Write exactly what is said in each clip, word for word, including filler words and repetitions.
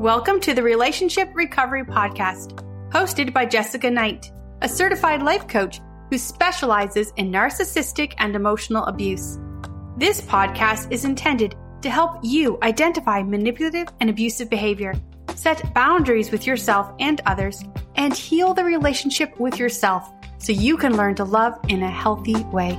Welcome to the Relationship Recovery Podcast, hosted by Jessica Knight, a certified life coach who specializes in narcissistic and emotional abuse. This podcast is intended to help you identify manipulative and abusive behavior, set boundaries with yourself and others, and heal the relationship with yourself so you can learn to love in a healthy way.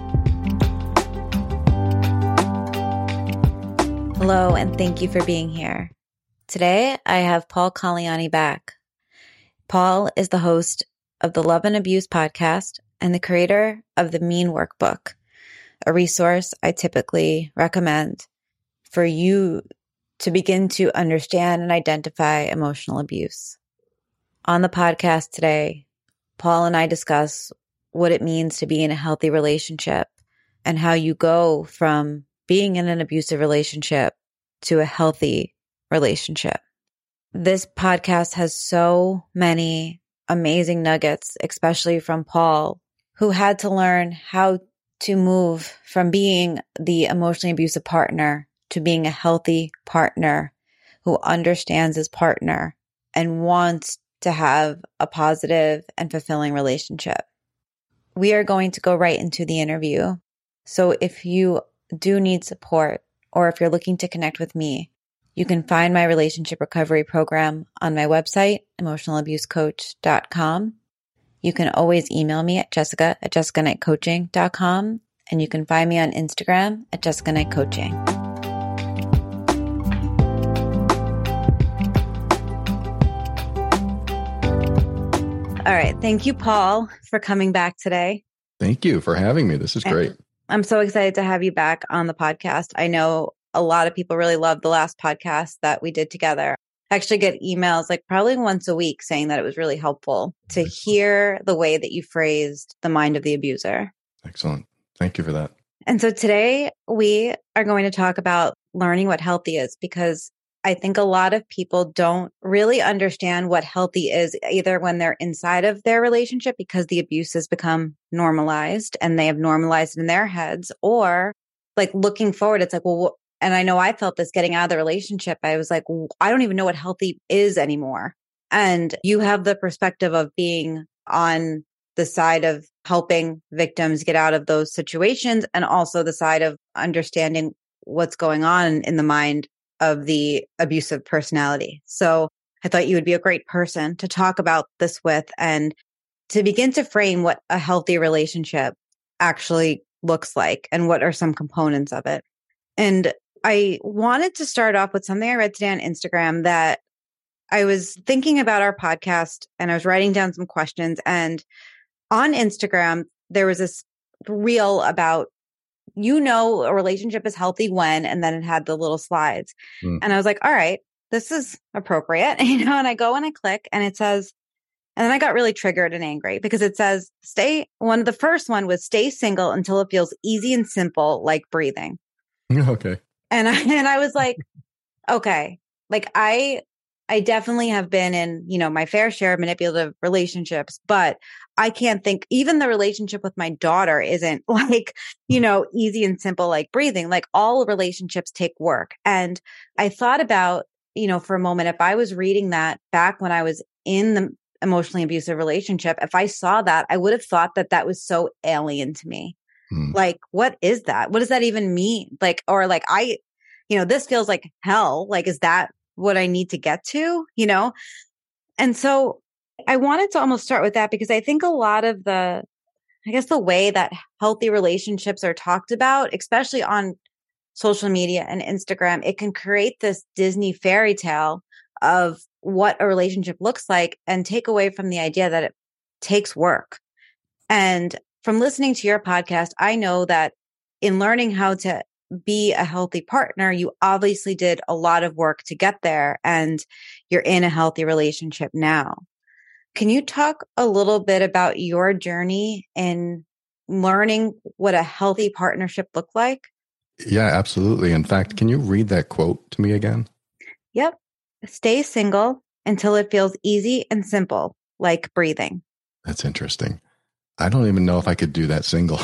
Hello, and thank you for being here. Today, I have Paul Caliani back. Paul is the host of the Love and Abuse podcast and the creator of the Mean Workbook, a resource I typically recommend for you to begin to understand and identify emotional abuse. On the podcast today, Paul and I discuss what it means to be in a healthy relationship and how you go from being in an abusive relationship to a healthy relationship. This podcast has so many amazing nuggets, especially from Paul, who had to learn how to move from being the emotionally abusive partner to being a healthy partner who understands his partner and wants to have a positive and fulfilling relationship. We are going to go right into the interview. So if you do need support, or if you're looking to connect with me, you can find my relationship recovery program on my website, emotional abuse coach dot com. You can always email me at jessica at jessica knight coaching dot com, and you can find me on Instagram at jessica knight coaching. All right. Thank you, Paul, for coming back today. Thank you for having me. This is great. I'm so excited to have you back on the podcast. I know a lot of people really loved the last podcast that we did together. I actually get emails like probably once a week saying that it was really helpful to hear the way that you phrased the mind of the abuser. Excellent. Thank you for that. And so today we are going to talk about learning what healthy is, because I think a lot of people don't really understand what healthy is, either when they're inside of their relationship because the abuse has become normalized and they have normalized it in their heads, or like looking forward, it's like, well, and I know I felt this getting out of the relationship. I was like, well, I don't even know what healthy is anymore. And you have the perspective of being on the side of helping victims get out of those situations, and also the side of understanding what's going on in the mind of the abusive personality. So I thought you would be a great person to talk about this with, and to begin to frame what a healthy relationship actually looks like and what are some components of it. And I wanted to start off with something I read today on Instagram, that I was thinking about our podcast and I was writing down some questions. And on Instagram, there was this reel about, you know, a relationship is healthy when, and then it had the little slides. Mm. And I was like, all right, this is appropriate. You know, and I go and I click and it says, and then I got really triggered and angry because it says, stay, one of the first one was stay single until it feels easy and simple, like breathing. Okay. And I, and I was like, okay, like I, I definitely have been in, you know, my fair share of manipulative relationships, but I can't think, even the relationship with my daughter isn't like, you know, easy and simple, like breathing. Like all relationships take work. And I thought about, you know, for a moment, if I was reading that back when I was in the emotionally abusive relationship, if I saw that, I would have thought that that was so alien to me. Hmm. Like, what is that? What does that even mean? Like, or like, I, you know, this feels like hell. Like, is that what I need to get to, you know? And so I wanted to almost start with that, because I think a lot of the, I guess the way that healthy relationships are talked about, especially on social media and Instagram, it can create this Disney fairy tale of what a relationship looks like and take away from the idea that it takes work. And from listening to your podcast, I know that in learning how to be a healthy partner, you obviously did a lot of work to get there, and you're in a healthy relationship now. Can you talk a little bit about your journey in learning what a healthy partnership looked like? Yeah, absolutely. In fact, can you read that quote to me again? Yep. Stay single until it feels easy and simple, like breathing. That's interesting. I don't even know if I could do that single.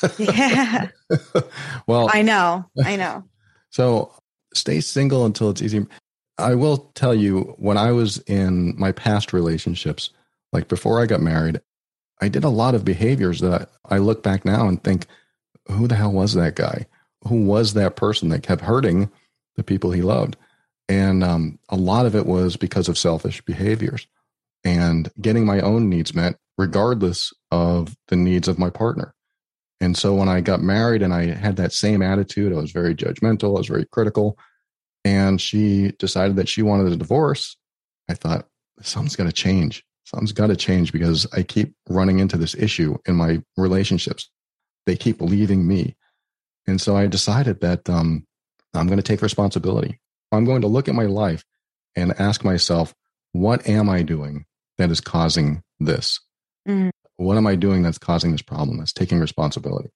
Yeah. Well, I know. I know. So stay single until it's easy. I will tell you, when I was in my past relationships, like before I got married, I did a lot of behaviors that I look back now and think, who the hell was that guy? Who was that person that kept hurting the people he loved? And um, a lot of it was because of selfish behaviors and getting my own needs met, regardless of the needs of my partner. And so when I got married and I had that same attitude, I was very judgmental, I was very critical, and she decided that she wanted a divorce, I thought, something's got to change. Something's got to change because I keep running into this issue in my relationships. They keep leaving me. And so I decided that um, I'm going to take responsibility. I'm going to look at my life and ask myself, what am I doing that is causing this? Mm. What am I doing that's causing this problem? That's taking responsibility.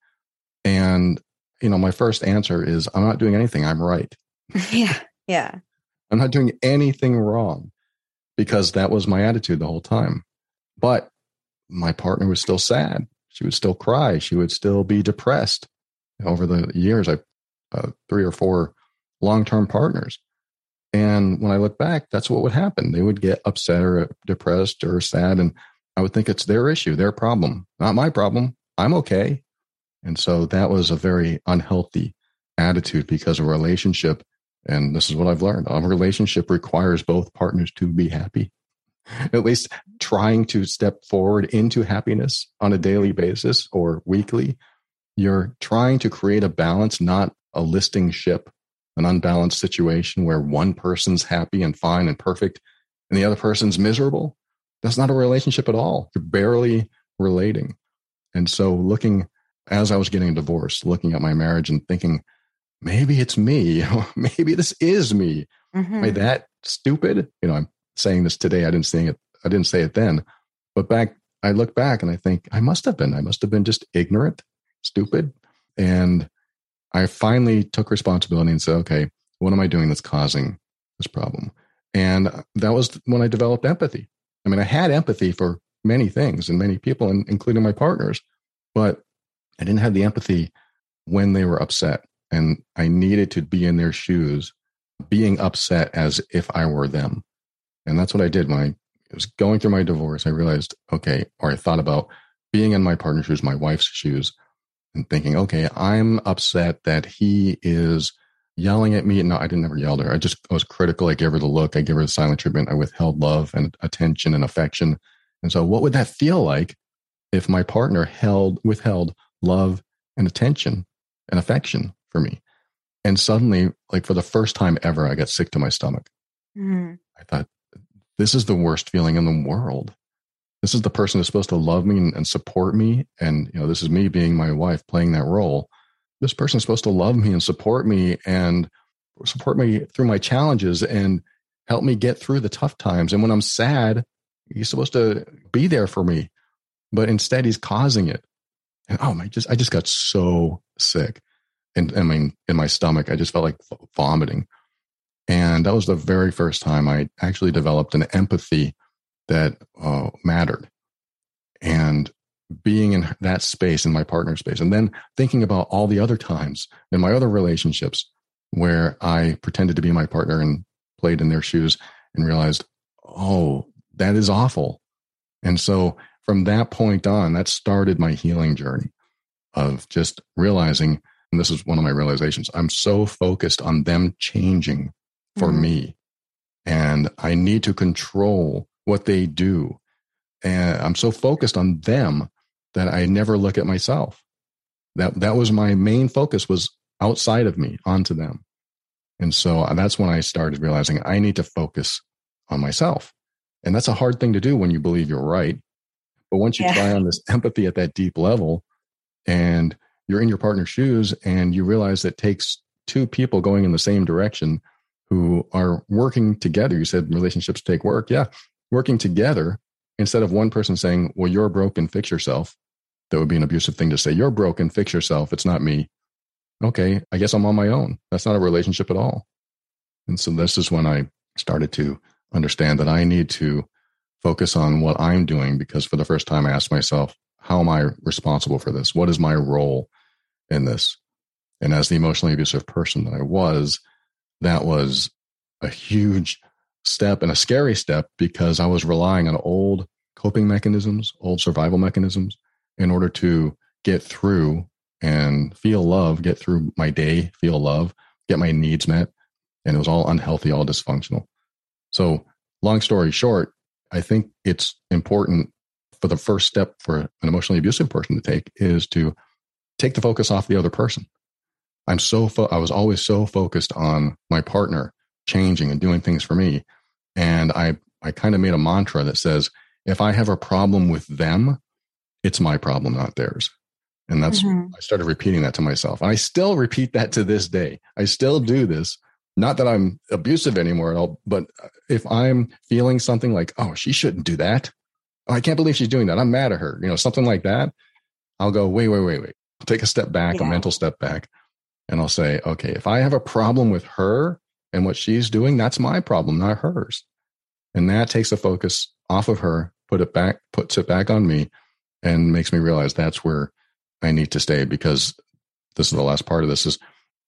And, you know, my first answer is, I'm not doing anything. I'm right. Yeah. Yeah. I'm not doing anything wrong, because that was my attitude the whole time. But my partner was still sad. She would still cry. She would still be depressed. Over the years, I uh, three or four long-term partners. And when I look back, that's what would happen. They would get upset or depressed or sad. And I would think it's their issue, their problem, not my problem. I'm okay. And so that was a very unhealthy attitude, because a relationship, and this is what I've learned, a relationship requires both partners to be happy, at least trying to step forward into happiness on a daily basis or weekly. You're trying to create a balance, not a listing ship, an unbalanced situation where one person's happy and fine and perfect and the other person's miserable. That's not a relationship at all. You're barely relating. And so looking, as I was getting a divorce, looking at my marriage and thinking, maybe it's me. Maybe this is me. Mm-hmm. Am I that stupid? You know, I'm saying this today. I didn't say it. I didn't say it then. But back, I look back and I think I must have been. I must have been just ignorant, stupid. And I finally took responsibility and said, okay, what am I doing that's causing this problem? And that was when I developed empathy. I mean, I had empathy for many things and many people, including my partners, but I didn't have the empathy when they were upset. And I needed to be in their shoes, being upset as if I were them. And that's what I did when I was going through my divorce. I realized, okay, or I thought about being in my partner's shoes, my wife's shoes, and thinking, okay, I'm upset that he is yelling at me. No, I didn't ever yell at her. I just I was critical. I gave her the look. I gave her the silent treatment. I withheld love and attention and affection. And so what would that feel like if my partner held withheld love and attention and affection for me? And suddenly, like for the first time ever, I got sick to my stomach. Mm. I thought, this is the worst feeling in the world. This is the person who's supposed to love me and, and support me. And, you know, this is me being my wife playing that role. This person is supposed to love me and support me and support me through my challenges and help me get through the tough times. And when I'm sad, he's supposed to be there for me, but instead he's causing it. And oh my, just, I just got so sick. And I mean, in my stomach, I just felt like vomiting. And that was the very first time I actually developed an empathy that uh, mattered. And being in that space, in my partner space, and then thinking about all the other times in my other relationships where I pretended to be my partner and played in their shoes and realized, oh, that is awful. And so from that point on, that started my healing journey of just realizing, and this is one of my realizations, I'm so focused on them changing for mm-hmm. me, and I need to control what they do. And I'm so focused on them that I never look at myself. That that was my main focus, was outside of me, onto them. And so that's when I started realizing I need to focus on myself. And that's a hard thing to do when you believe you're right. But once you yeah. try on this empathy at that deep level, and you're in your partner's shoes, and you realize that it takes two people going in the same direction who are working together. You said relationships take work. Yeah. Working together, instead of one person saying, well, you're broken, fix yourself. That would be an abusive thing to say. You're broken, fix yourself. It's not me. Okay, I guess I'm on my own. That's not a relationship at all. And so this is when I started to understand that I need to focus on what I'm doing, because for the first time I asked myself, how am I responsible for this? What is my role in this? And as the emotionally abusive person that I was, that was a huge step and a scary step because I was relying on old coping mechanisms, old survival mechanisms in order to get through and feel love, get through my day, feel love, get my needs met. And it was all unhealthy, all dysfunctional. So long story short, I think it's important for the first step for an emotionally abusive person to take is to take the focus off the other person. I'm so, fo- I was always so focused on my partner changing and doing things for me. And I, I kind of made a mantra that says, if I have a problem with them, it's my problem, not theirs. And that's, mm-hmm. I started repeating that to myself. And I still repeat that to this day. I still do this. Not that I'm abusive anymore at all, but if I'm feeling something like, oh, she shouldn't do that. Oh, I can't believe she's doing that. I'm mad at her. You know, something like that. I'll go, wait, wait, wait, wait. I'll take a step back, yeah. a mental step back. And I'll say, okay, if I have a problem with her and what she's doing, that's my problem, not hers. And that takes the focus off of her, put it back, puts it back on me, and makes me realize that's where I need to stay. Because this is the last part of this is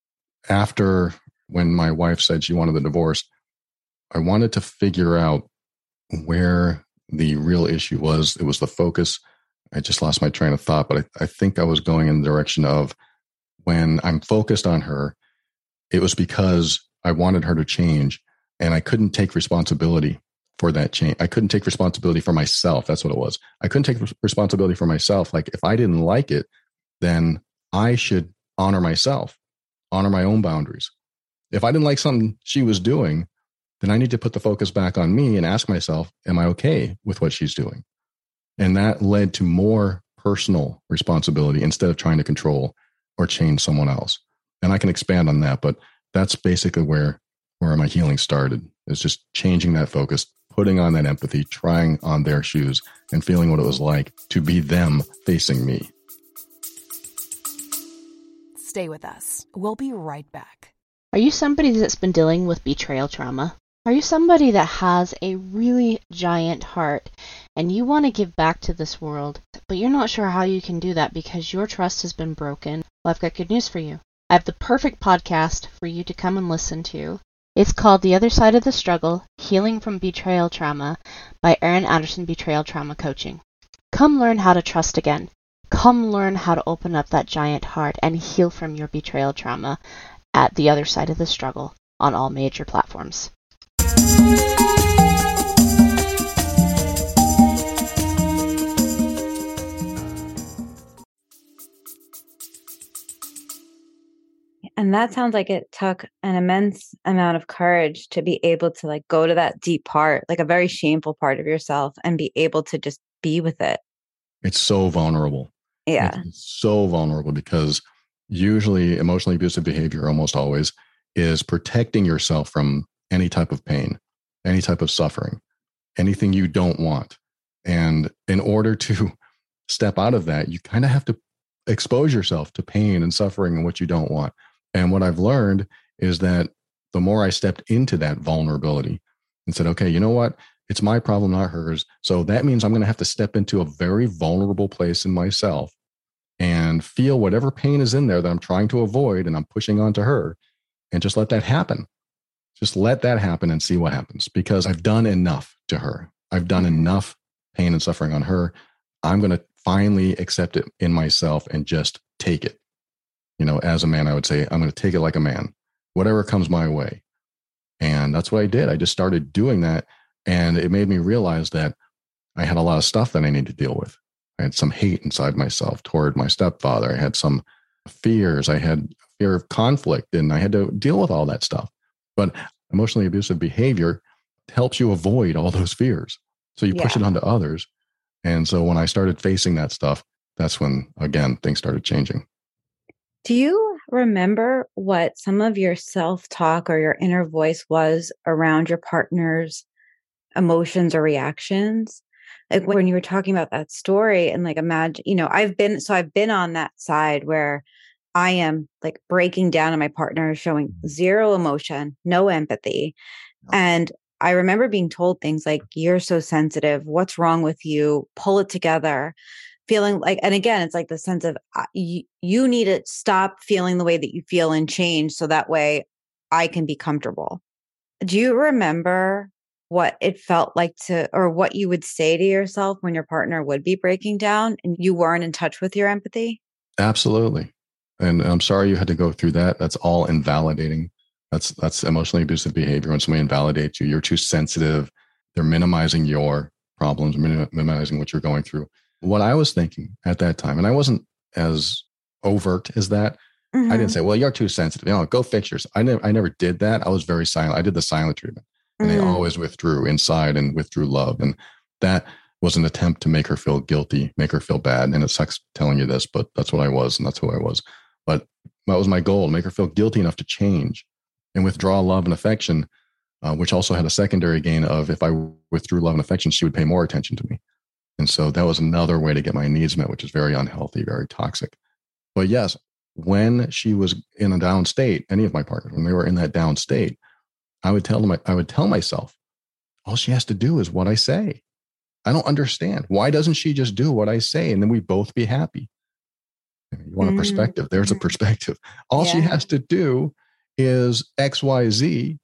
after when my wife said she wanted the divorce, I wanted to figure out where the real issue was. It was the focus. I just lost my train of thought, but I, I think I was going in the direction of when I'm focused on her, it was because I wanted her to change and I couldn't take responsibility for that change. I couldn't take responsibility for myself. That's what it was. I couldn't take responsibility for myself. Like if I didn't like it, then I should honor myself, honor my own boundaries. If I didn't like something she was doing, then I need to put the focus back on me and ask myself, am I okay with what she's doing? And that led to more personal responsibility instead of trying to control or change someone else. And I can expand on that, but that's basically where, where my healing started, is just changing that focus, putting on that empathy, trying on their shoes and feeling what it was like to be them facing me. Stay with us. We'll be right back. Are you somebody that's been dealing with betrayal trauma? Are you somebody that has a really giant heart and you want to give back to this world, but you're not sure how you can do that because your trust has been broken? Well, I've got good news for you. I have the perfect podcast for you to come and listen to. It's called The Other Side of the Struggle, Healing from Betrayal Trauma by Erin Anderson Betrayal Trauma Coaching. Come learn how to trust again. Come learn how to open up that giant heart and heal from your betrayal trauma at The Other Side of the Struggle on all major platforms. And that sounds like it took an immense amount of courage to be able to like go to that deep part, like a very shameful part of yourself, and be able to just be with it. It's so vulnerable. Yeah. It's so vulnerable because usually emotionally abusive behavior, almost always, is protecting yourself from any type of pain, any type of suffering, anything you don't want. And in order to step out of that, you kind of have to expose yourself to pain and suffering and what you don't want. And what I've learned is that the more I stepped into that vulnerability and said, okay, you know what? It's my problem, not hers. So that means I'm going to have to step into a very vulnerable place in myself and feel whatever pain is in there that I'm trying to avoid and I'm pushing onto her, and just let that happen. Just let that happen and see what happens, because I've done enough to her. I've done enough pain and suffering on her. I'm going to finally accept it in myself and just take it. You know, as a man, I would say, I'm going to take it like a man, whatever comes my way. And that's what I did. I just started doing that. And it made me realize that I had a lot of stuff that I needed to deal with. I had some hate inside myself toward my stepfather. I had some fears. I had fear of conflict, and I had to deal with all that stuff. But emotionally abusive behavior helps you avoid all those fears. So you yeah. push it onto others. And so when I started facing that stuff, that's when, again, things started changing. Do you remember what some of your self-talk or your inner voice was around your partner's emotions or reactions? Like when you were talking about that story, and like imagine, you know, I've been, so I've been on that side where I am like breaking down and my partner is showing zero emotion, no empathy. And I remember being told things like, you're so sensitive. What's wrong with you? Pull it together. Feeling like, and again, it's like the sense of uh, you, you need to stop feeling the way that you feel and change so that way I can be comfortable. Do you remember what it felt like to, or what you would say to yourself when your partner would be breaking down and you weren't in touch with your empathy? Absolutely. And I'm sorry you had to go through that. That's all invalidating. That's that's emotionally abusive behavior. When somebody invalidates you, you're too sensitive. They're minimizing your problems, minimizing what you're going through. What I was thinking at that time, and I wasn't as overt as that. Mm-hmm. I didn't say, well, you're too sensitive. You know, go fix yourself. I never, I never did that. I was very silent. I did the silent treatment. And mm-hmm. I always withdrew inside and withdrew love. And that was an attempt to make her feel guilty, make her feel bad. And it sucks telling you this, but that's what I was. And that's who I was. But that was my goal, to make her feel guilty enough to change and withdraw love and affection, uh, which also had a secondary gain of, if I withdrew love and affection, she would pay more attention to me. And so that was another way to get my needs met, which is very unhealthy, very toxic. But yes, when she was in a down state, any of my partners, when they were in that down state, I would tell them, I would tell myself, all she has to do is what I say. I don't understand. Why doesn't she just do what I say? And then we both be happy. You want a perspective? There's a perspective. All yeah. she has to do is X, Y, Z,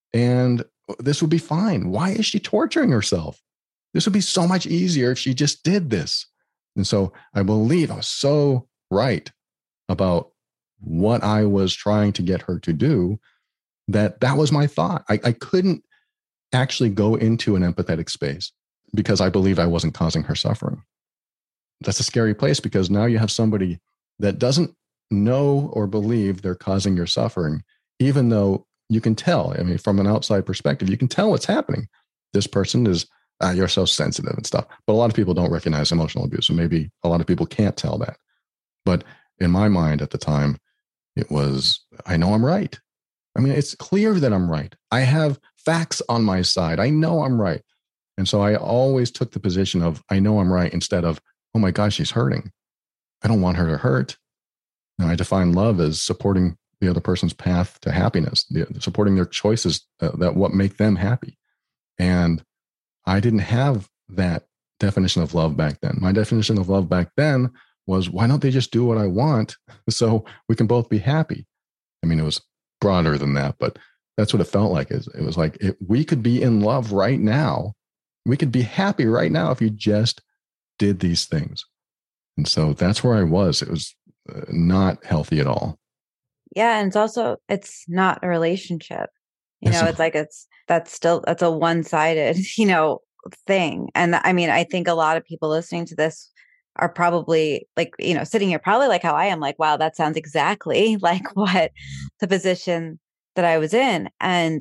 and this would be fine. Why is she torturing herself? This would be so much easier if she just did this. And so I believe I was so right about what I was trying to get her to do, that that was my thought. I, I couldn't actually go into an empathetic space because I believed I wasn't causing her suffering. That's a scary place, because now you have somebody that doesn't know or believe they're causing your suffering, even though you can tell. I mean, from an outside perspective, you can tell what's happening. This person is, ah, you're so sensitive and stuff. But a lot of people don't recognize emotional abuse. And maybe a lot of people can't tell that. But in my mind at the time, it was, I know I'm right. I mean, it's clear that I'm right. I have facts on my side. I know I'm right. And so I always took the position of, I know I'm right, instead of, oh my gosh, she's hurting. I don't want her to hurt. And I define love as supporting the other person's path to happiness, the, supporting their choices uh, that what make them happy. And I didn't have that definition of love back then. My definition of love back then was, why don't they just do what I want so we can both be happy? I mean, it was broader than that, but that's what it felt like. It was like, it, we could be in love right now. We could be happy right now if you just did these things. And so that's where I was. It was uh, not healthy at all. Yeah. And it's also, it's not a relationship. You know, it's like, it's, that's still, that's a one-sided, you know, thing. And I mean, I think a lot of people listening to this are probably like, you know, sitting here probably like how I am, like, wow, that sounds exactly like what the position that I was in. And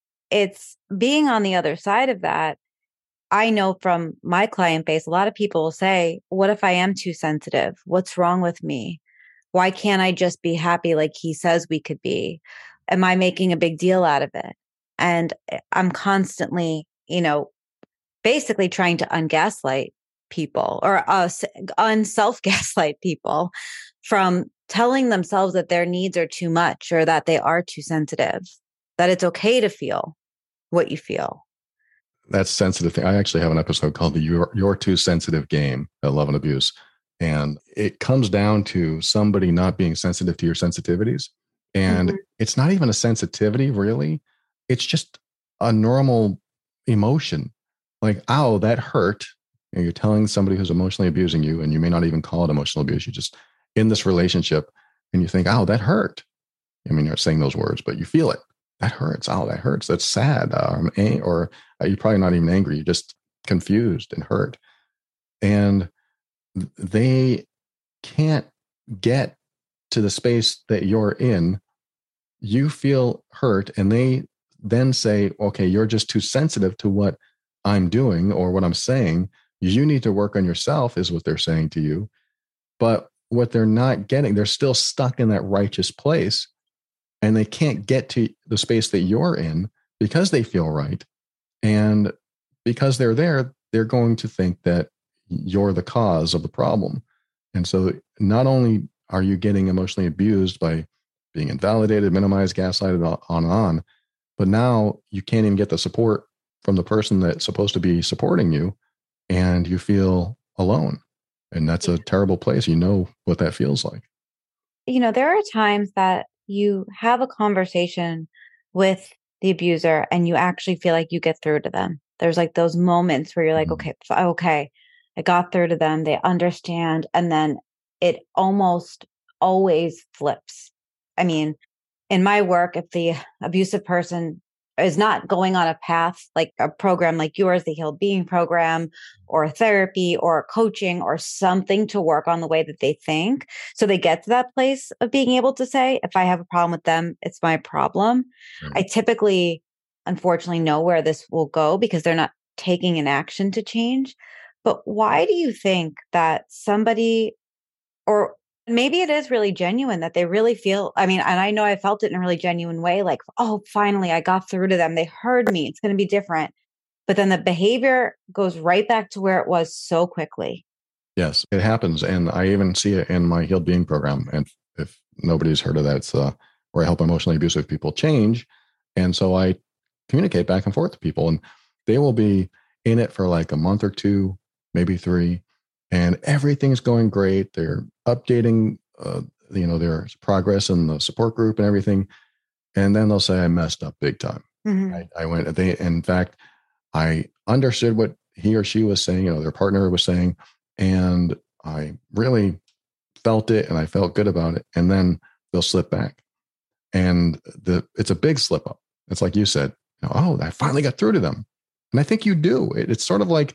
it's being on the other side of that. I know from my client base, a lot of people will say, what if I am too sensitive? What's wrong with me? Why can't I just be happy like he says we could be? Am I making a big deal out of it? And I'm constantly, you know, basically trying to ungaslight people, or uh, unself-gaslight people from telling themselves that their needs are too much, or that they are too sensitive, that it's okay to feel what you feel. That's sensitive thing. I actually have an episode called the You're, You're Too Sensitive Game at Love and Abuse. And it comes down to somebody not being sensitive to your sensitivities. And mm-hmm. it's not even a sensitivity, really. It's just a normal emotion. Like, ow, that hurt. You know, you're telling somebody who's emotionally abusing you, and you may not even call it emotional abuse. You're just in this relationship and you think, ow, that hurt. I mean, you're not saying those words, but you feel it. That hurts. Oh, that hurts. That's sad. Um, or you're probably not even angry. You're just confused and hurt. And they can't get to the space that you're in. You feel hurt, and they then say, okay, you're just too sensitive to what I'm doing or what I'm saying. You need to work on yourself, is what they're saying to you. But what they're not getting, they're still stuck in that righteous place. And they can't get to the space that you're in because they feel right. And because they're there, they're going to think that you're the cause of the problem. And so not only are you getting emotionally abused by being invalidated, minimized, gaslighted, on and on, but now you can't even get the support from the person that's supposed to be supporting you, and you feel alone. And that's a terrible place. You know what that feels like. You know, there are times that you have a conversation with the abuser and you actually feel like you get through to them. There's like those moments where you're like, Mm-hmm. okay, okay, I got through to them. They understand. And then it almost always flips. I mean, in my work, if the abusive person is not going on a path, like a program like yours, the Healed Being program, or therapy or coaching or something to work on the way that they think, so they get to that place of being able to say, if I have a problem with them, it's my problem. Right. I typically, unfortunately, know where this will go because they're not taking an action to change. But why do you think that somebody, or maybe it is really genuine, that they really feel, I mean, and I know I felt it in a really genuine way, like, oh, finally I got through to them. They heard me. It's going to be different. But then the behavior goes right back to where it was so quickly. Yes, it happens. And I even see it in my Healed Being program. And if nobody's heard of that, it's uh, where I help emotionally abusive people change. And so I communicate back and forth to people, and they will be in it for like a month or two, maybe three, and everything's going great. They're updating, uh, you know, their progress in the support group and everything. And then they'll say, I messed up big time. Mm-hmm. I, I went, they, in fact, I understood what he or she was saying, you know, their partner was saying, and I really felt it and I felt good about it. And then they'll slip back. And the it's a big slip up. It's like you said, you know, oh, I finally got through to them. And I think you do. It, it's sort of like,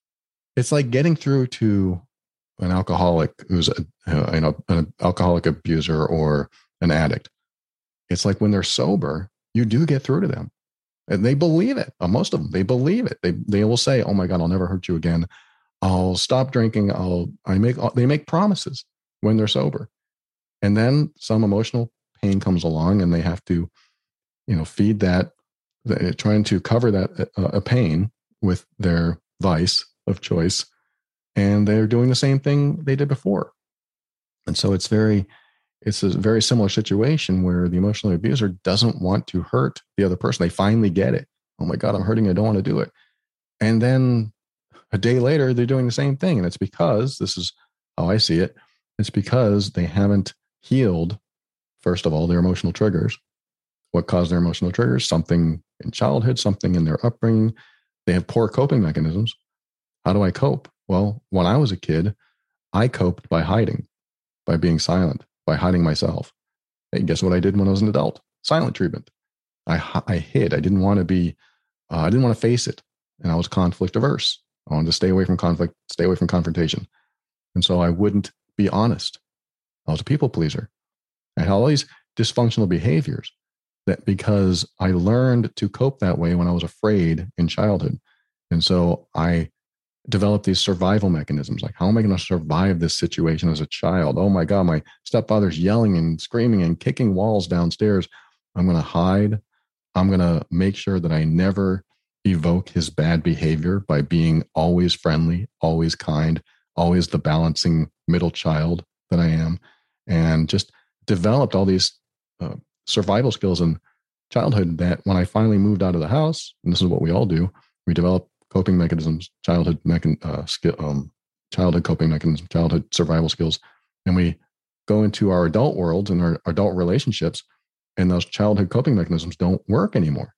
it's like getting through to an alcoholic who's a, uh, you know, an alcoholic abuser or an addict. It's like when they're sober, you do get through to them. And they believe it. Uh, most of them, they believe it. They they will say, "Oh my God, I'll never hurt you again. I'll stop drinking. I'll I make." They make promises when they're sober, and then some emotional pain comes along, and they have to, you know, feed that, trying to cover that uh, a pain with their vice of choice, and they're doing the same thing they did before. And so it's very, it's a very similar situation where the emotional abuser doesn't want to hurt the other person. They finally get it. Oh my God, I'm hurting. I don't want to do it. And then a day later, they're doing the same thing. And it's because, this is how I see it, it's because they haven't healed, first of all, their emotional triggers. What caused their emotional triggers? Something in childhood, something in their upbringing. They have poor coping mechanisms. How do I cope? Well, when I was a kid, I coped by hiding, by being silent, by hiding myself. And guess what I did when I was an adult? Silent treatment. I, I hid. I didn't want to be, uh, I didn't want to face it. And I was conflict averse. I wanted to stay away from conflict, stay away from confrontation. And so I wouldn't be honest. I was a people pleaser. I had all these dysfunctional behaviors that because I learned to cope that way when I was afraid in childhood. And so I developed these survival mechanisms. Like, how am I going to survive this situation as a child? Oh my God, my stepfather's yelling and screaming and kicking walls downstairs. I'm going to hide. I'm going to make sure that I never evoke his bad behavior by being always friendly, always kind, always the balancing middle child that I am. And just developed all these uh, survival skills in childhood that when I finally moved out of the house, and this is what we all do, we develop coping mechanisms, childhood mechan- uh, skill, um, childhood coping mechanisms, childhood survival skills, and we go into our adult world and our adult relationships, and those childhood coping mechanisms don't work anymore.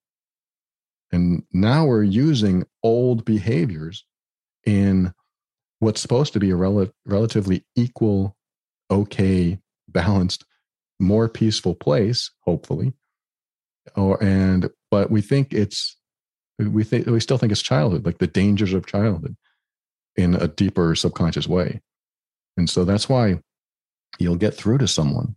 And now we're using old behaviors in what's supposed to be a rel- relatively equal, okay, balanced, more peaceful place, hopefully. Or and but we think it's we think we still think it's childhood, like the dangers of childhood in a deeper subconscious way. And so that's why you'll get through to someone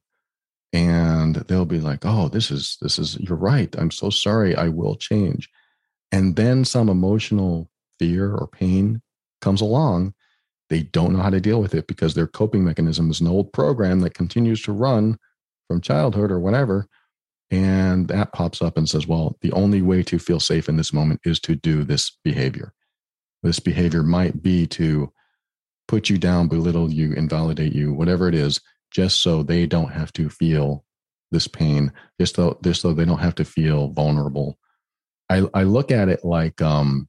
and they'll be like, oh, this is this is you're right. I'm so sorry. I will change. And then some emotional fear or pain comes along. They don't know how to deal with it because their coping mechanism is an old program that continues to run from childhood or whatever. And that pops up and says, well, the only way to feel safe in this moment is to do this behavior. This behavior might be to put you down, belittle you, invalidate you, whatever it is, just so they don't have to feel this pain, just so, just so they don't have to feel vulnerable. I, I look at it like um,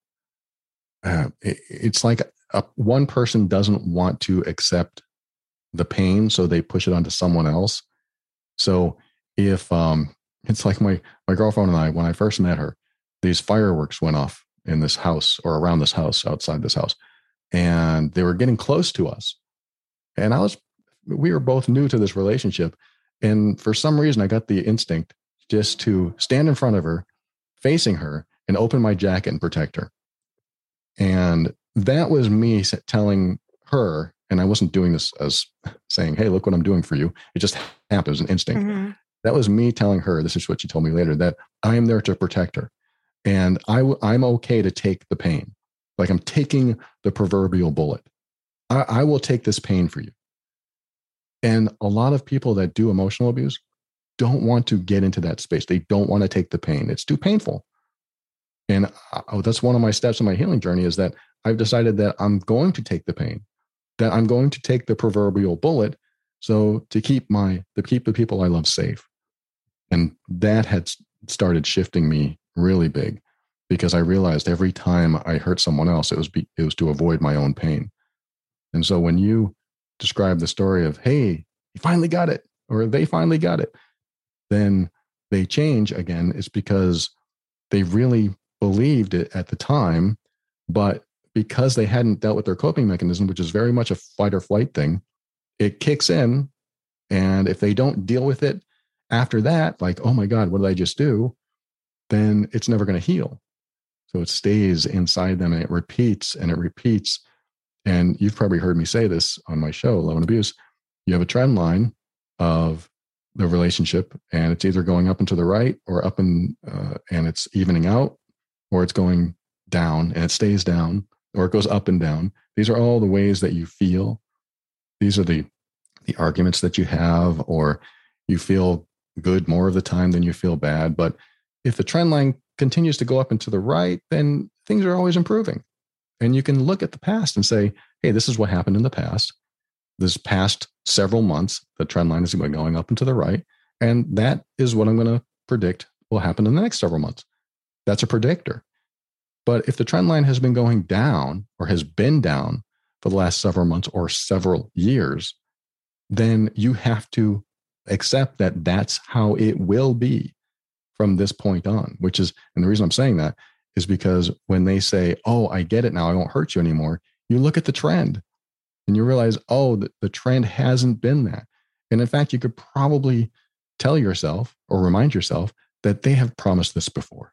uh, it, it's like a, one person doesn't want to accept the pain, so they push it onto someone else. So if um, It's like my, my girlfriend and I, when I first met her, these fireworks went off in this house or around this house, outside this house. And they were getting close to us. And I was, we were both new to this relationship. And for some reason, I got the instinct just to stand in front of her, facing her, and open my jacket and protect her. And that was me telling her, and I wasn't doing this as saying, hey, look what I'm doing for you. It just happened. It was an instinct. Mm-hmm. That was me telling her, this is what she told me later, that I am there to protect her. And I w- I'm okay to take the pain. Like I'm taking the proverbial bullet. I, I will take this pain for you. And a lot of people that do emotional abuse don't want to get into that space. They don't want to take the pain. It's too painful. And I, that's one of my steps in my healing journey, is that I've decided that I'm going to take the pain, that I'm going to take the proverbial bullet. So to keep my, to keep the people I love safe. And that had started shifting me really big, because I realized every time I hurt someone else, it was, be, it was to avoid my own pain. And so when you describe the story of, hey, you finally got it, or they finally got it, then they change again. It's because they really believed it at the time, but because they hadn't dealt with their coping mechanism, which is very much a fight or flight thing, it kicks in. And if they don't deal with it after that, like, oh my God, what did I just do? Then it's never going to heal. So it stays inside them and it repeats and it repeats. And you've probably heard me say this on my show, Love and Abuse. You have a trend line of the relationship, and it's either going up and to the right or up and, uh, and it's evening out, or it's going down and it stays down, or it goes up and down. These are all the ways that you feel. These are the, the arguments that you have, or you feel good more of the time than you feel bad. But if the trend line continues to go up and to the right, then things are always improving. And you can look at the past and say, hey, this is what happened in the past. This past several months, the trend line is going up and to the right. And that is what I'm going to predict will happen in the next several months. That's a predictor. But if the trend line has been going down, or has been down for the last several months or several years, then you have to accept that that's how it will be from this point on, which is, and the reason I'm saying that is because when they say, oh, I get it now, I won't hurt you anymore, you look at the trend and you realize, oh, the, the trend hasn't been that. And in fact, you could probably tell yourself or remind yourself that they have promised this before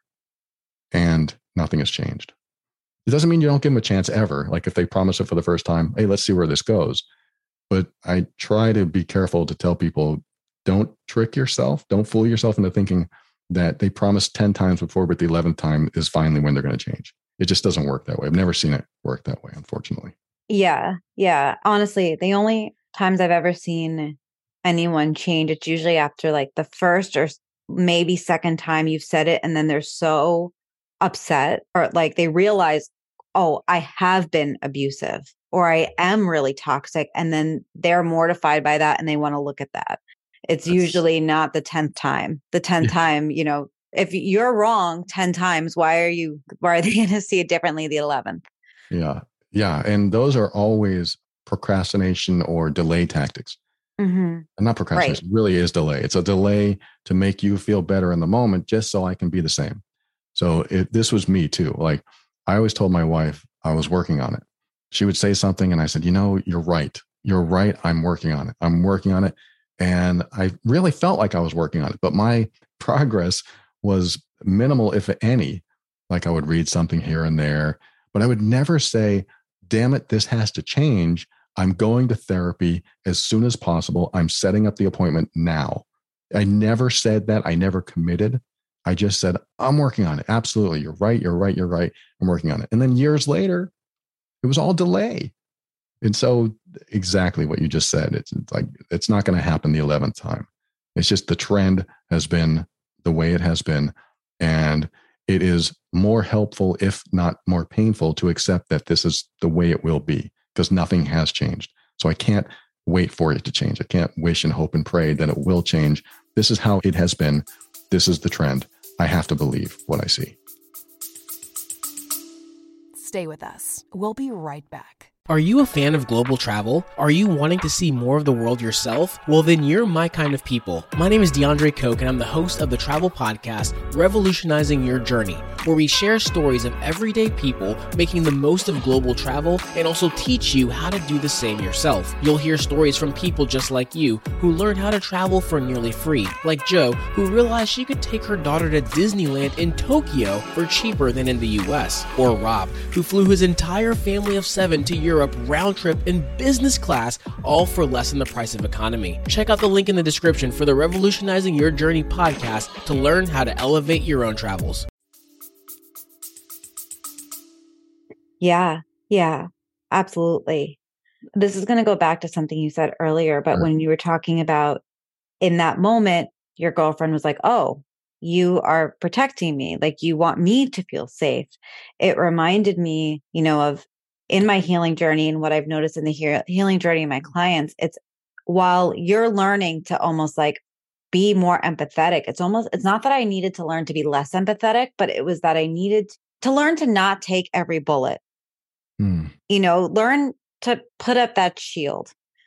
and nothing has changed. It doesn't mean you don't give them a chance ever. Like if they promise it for the first time, hey, let's see where this goes. But I try to be careful to tell people, don't trick yourself. Don't fool yourself into thinking that they promised ten times before, but the eleventh time is finally when they're going to change. It just doesn't work that way. I've never seen it work that way, unfortunately. Yeah. Yeah. Honestly, the only times I've ever seen anyone change, it's usually after like the first or maybe second time you've said it. And then they're so upset, or like they realize, oh, I have been abusive, or I am really toxic. And then they're mortified by that and they want to look at that. It's That's, usually not the tenth time. The tenth yeah. time, you know, if you're wrong ten times, why are you, why are they going to see it differently the eleventh? Yeah. Yeah. And those are always procrastination or delay tactics. Mm-hmm. And not procrastination, right. really is delay. It's a delay to make you feel better in the moment, just so I can be the same. So it, this was me too. Like I always told my wife I was working on it. She would say something and I said, you know, you're right. You're right. I'm working on it. I'm working on it. And I really felt like I was working on it, but my progress was minimal, if any. Like I would read something here and there, but I would never say, damn it, this has to change. I'm going to therapy as soon as possible. I'm setting up the appointment now. I never said that. I never committed. I just said, I'm working on it. Absolutely. You're right. You're right. You're right. I'm working on it. And then years later, it was all delay. And so exactly what you just said, it's, it's like, it's not going to happen the eleventh time. It's just the trend has been the way it has been. And it is more helpful, if not more painful, to accept that this is the way it will be, because nothing has changed. So I can't wait for it to change. I can't wish and hope and pray that it will change. This is how it has been. This is the trend. I have to believe what I see. Stay with us. We'll be right back. Are you a fan of global travel? Are you wanting to see more of the world yourself? Well, then you're my kind of people. My name is DeAndre Koch, and I'm the host of the travel podcast, Revolutionizing Your Journey, where we share stories of everyday people making the most of global travel and also teach you how to do the same yourself. You'll hear stories from people just like you who learned how to travel for nearly free, like Jo, who realized she could take her daughter to Disneyland in Tokyo for cheaper than in the U S, or Rob, who flew his entire family of seven to Europe Europe round trip in business class, all for less than the price of economy. Check out the link in the description for the Revolutionizing Your Journey podcast to learn how to elevate your own travels. Yeah, yeah, absolutely. This is going to go back to something you said earlier, but when you were talking about in that moment, your girlfriend was like, oh, you are protecting me. Like you want me to feel safe. It reminded me, you know, of in my healing journey and what I've noticed in the he- healing journey of my clients, it's while you're learning to almost like be more empathetic, it's almost, it's not that I needed to learn to be less empathetic, but it was that I needed to learn to not take every bullet, mm. you know, learn to put up that shield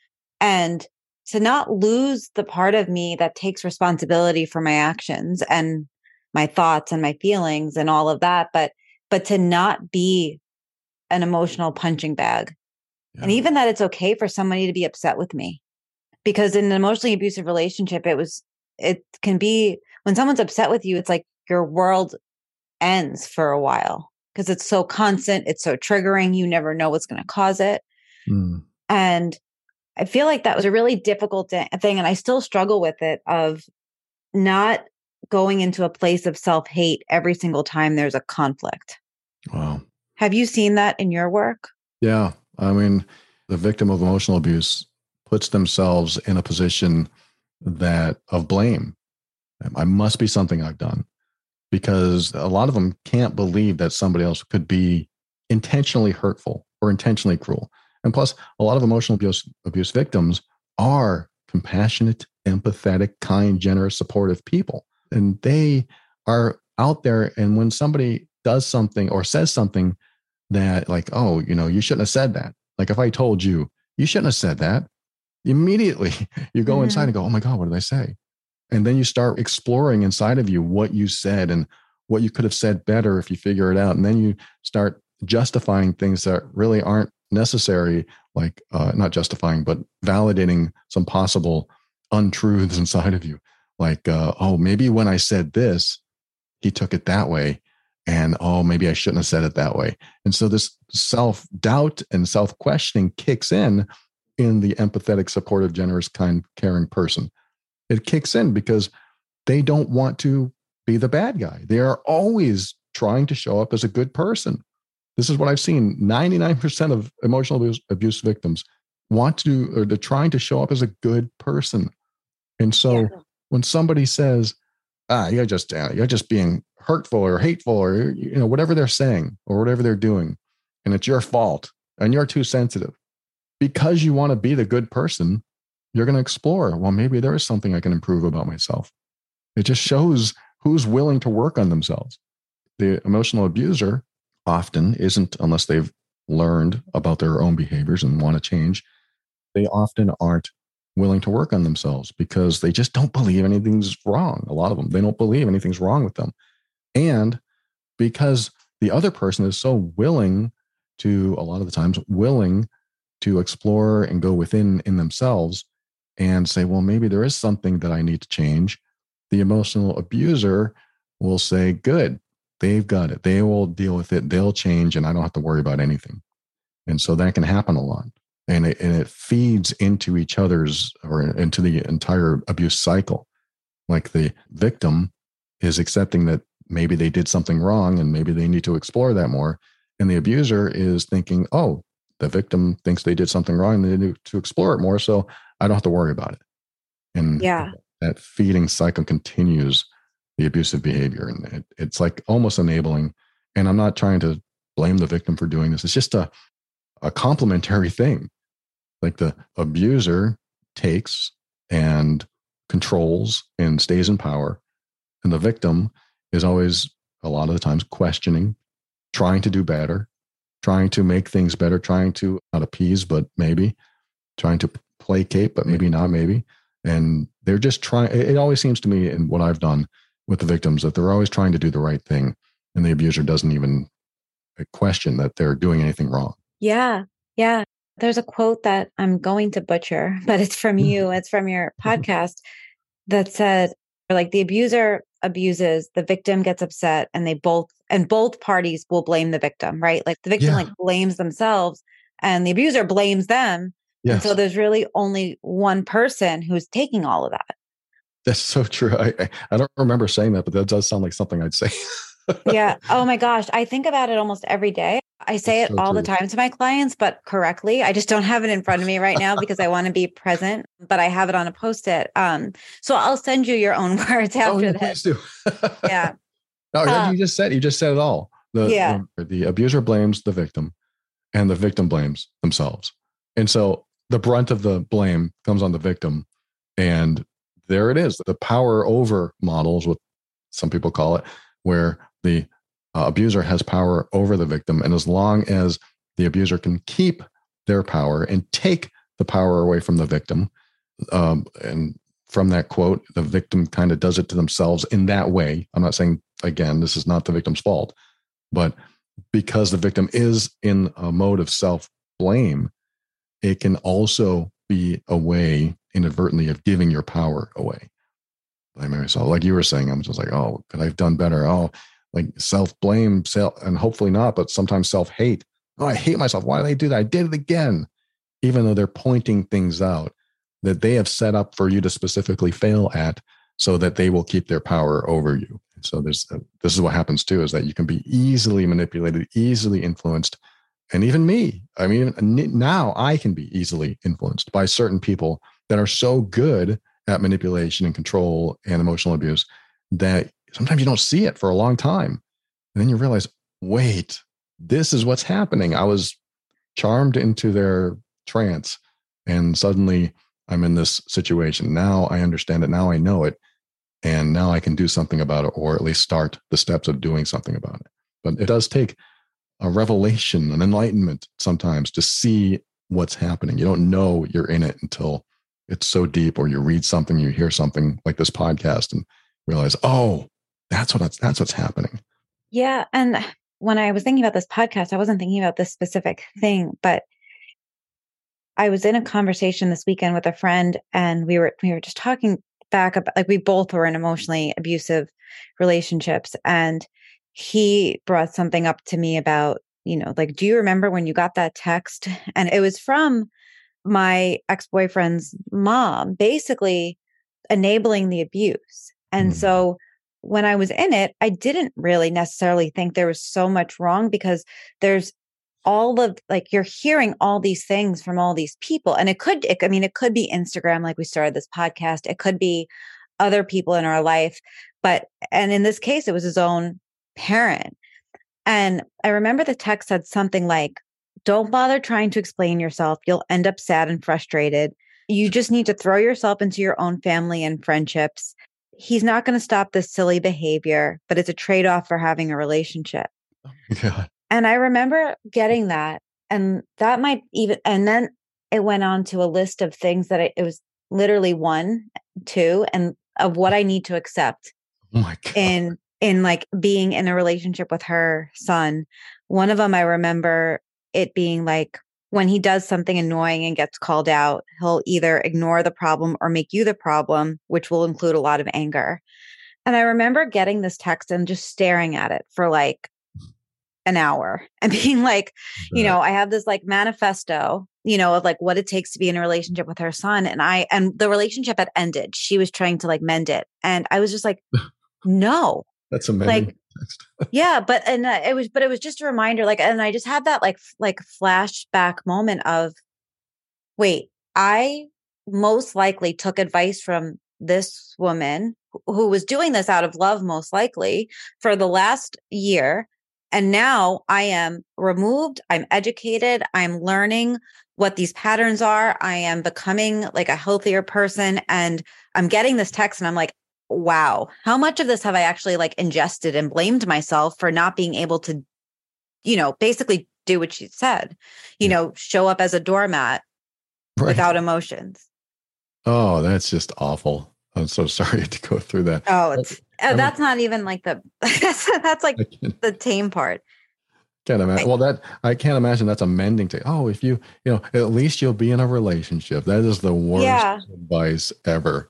and to not lose the part of me that takes responsibility for my actions and my thoughts and my feelings and all of that, but, but to not be an emotional punching bag. Yeah. And even that it's okay for somebody to be upset with me, because in an emotionally abusive relationship, it was, it can be when someone's upset with you, it's like your world ends for a while because it's so constant. It's so triggering. You never know what's going to cause it. Mm. And I feel like that was a really difficult thing. And I still struggle with it of not going into a place of self-hate every single time there's a conflict. Wow. Have you seen that in your work? Yeah. I mean, the victim of emotional abuse puts themselves in a position that of blame. I must be something I've done, because a lot of them can't believe that somebody else could be intentionally hurtful or intentionally cruel. And plus, a lot of emotional abuse, abuse victims are compassionate, empathetic, kind, generous, supportive people. And they are out there. And when somebody does something or says something that like, oh, you know, you shouldn't have said that. Like if I told you, you shouldn't have said that, immediately you go mm-hmm. inside and go, oh my God, what did I say? And then you start exploring inside of you what you said and what you could have said better if you figure it out. And then you start justifying things that really aren't necessary, like uh, not justifying, but validating some possible untruths inside of you. Like, uh, oh, maybe when I said this, he took it that way. And, oh, maybe I shouldn't have said it that way. And so this self-doubt and self-questioning kicks in in the empathetic, supportive, generous, kind, caring person. It kicks in because they don't want to be the bad guy. They are always trying to show up as a good person. This is what I've seen. ninety-nine percent of emotional abuse, abuse victims want to, or they're trying to show up as a good person. And so yeah. when somebody says, ah, you're just, uh, you're just being hurtful or hateful or, you know, whatever they're saying or whatever they're doing, and it's your fault and you're too sensitive, because you want to be the good person, you're going to explore, well, maybe there is something I can improve about myself. It just shows who's willing to work on themselves. The emotional abuser often isn't, unless they've learned about their own behaviors and want to change, they often aren't willing to work on themselves because they just don't believe anything's wrong. A lot of them, they don't believe anything's wrong with them. And because the other person is so willing to, a lot of the times, willing to explore and go within in themselves and say, well, maybe there is something that I need to change. The emotional abuser will say, good, they've got it. They will deal with it. They'll change and I don't have to worry about anything. And so that can happen a lot. And it, and it feeds into each other's or into the entire abuse cycle. Like the victim is accepting that maybe they did something wrong and maybe they need to explore that more. And the abuser is thinking, oh, the victim thinks they did something wrong and they need to explore it more, so I don't have to worry about it. And yeah. that feeding cycle continues the abusive behavior. And it, it's like almost enabling. And I'm not trying to blame the victim for doing this. It's just a, a complementary thing. Like the abuser takes and controls and stays in power. And the victim is always, a lot of the times, questioning, trying to do better, trying to make things better, trying to not appease, but maybe trying to placate, but maybe not, maybe. And they're just trying. It always seems to me in what I've done with the victims that they're always trying to do the right thing. And the abuser doesn't even question that they're doing anything wrong. Yeah. Yeah. There's a quote that I'm going to butcher, but it's from you. It's from your podcast that said, like, the abuser abuses, the victim gets upset, and they both, and both parties will blame the victim, right? Like the victim yeah. like blames themselves and the abuser blames them. Yes. And so there's really only one person who's taking all of that. That's so true. I, I, I don't remember saying that, but that does sound like something I'd say. Yeah. Oh my gosh. I think about it almost every day. I say That's it so all true. the time to my clients, but correctly. I just don't have it in front of me right now because I want to be present, but I have it on a Post-it. Um, so I'll send you your own words after oh, yeah, this. Please do. Yeah. No, um, you just said, you just said it all. The, yeah. the, the abuser blames the victim and the victim blames themselves. And so the brunt of the blame comes on the victim. And there it is. The power over model is what some people call it, where the uh, abuser has power over the victim. And as long as the abuser can keep their power and take the power away from the victim, um, and from that quote, the victim kind of does it to themselves in that way. I'm not saying, again, this is not the victim's fault, but because the victim is in a mode of self-blame, it can also be a way inadvertently of giving your power away. I mean, so like you were saying, I'm just like, oh, could I have done better? Oh, like self-blame, self, and hopefully not, but sometimes self-hate. Oh, I hate myself. Why did I do that? I did it again. Even though they're pointing things out that they have set up for you to specifically fail at so that they will keep their power over you. So there's, uh, this is what happens too, is that you can be easily manipulated, easily influenced. And even me, I mean, now I can be easily influenced by certain people that are so good at manipulation and control and emotional abuse that sometimes you don't see it for a long time. And then you realize, wait, this is what's happening. I was charmed into their trance and suddenly I'm in this situation. Now I understand it. Now I know it. And now I can do something about it, or at least start the steps of doing something about it. But it does take a revelation, an enlightenment sometimes to see what's happening. You don't know you're in it until it's so deep, or you read something, you hear something like this podcast and realize, oh, that's what that's, that's what's happening. Yeah. And when I was thinking about this podcast, I wasn't thinking about this specific thing, but I was in a conversation this weekend with a friend, and we were, we were just talking back about, like, we both were in emotionally abusive relationships. And he brought something up to me about, you know, like, do you remember when you got that text? And it was from my ex-boyfriend's mom, basically enabling the abuse. And mm. so when I was in it, I didn't really necessarily think there was so much wrong, because there's all of, like, you're hearing all these things from all these people. And it could, it, I mean, it could be Instagram, like we started this podcast. It could be other people in our life. But, and in this case, it was his own parent. And I remember the text said something like, don't bother trying to explain yourself. You'll end up sad and frustrated. You just need to throw yourself into your own family and friendships. He's not going to stop this silly behavior, but it's a trade-off for having a relationship. Oh my God. And I remember getting that, and that might even, and then it went on to a list of things that I, it was literally one, two, and of what I need to accept oh my God. in, in like being in a relationship with her son. One of them, I remember it being like, when he does something annoying and gets called out, he'll either ignore the problem or make you the problem, which will include a lot of anger. And I remember getting this text and just staring at it for like an hour and being like, you know, I have this like manifesto, you know, of like what it takes to be in a relationship with her son. And I, and the relationship had ended. She was trying to like mend it. And I was just like, no. That's amazing. Like, yeah, but, and uh, it was, but it was just a reminder, like, and I just had that like, f- like flashback moment of, wait, I most likely took advice from this woman who, who was doing this out of love, most likely for the last year. And now I am removed. I'm educated. I'm learning what these patterns are. I am becoming like a healthier person. And I'm getting this text and I'm like, wow, how much of this have I actually like ingested and blamed myself for not being able to, you know, basically do what she said, you Yeah. know, show up as a doormat Right. without emotions. Oh, that's just awful. I'm so sorry to go through that. Oh, it's I uh, mean, that's not even like the that's that's like I can't, the tame part. can't imagine. Well, that I can't imagine that's a mending to. Oh, if you, you know, at least you'll be in a relationship. That is the worst Yeah. advice ever.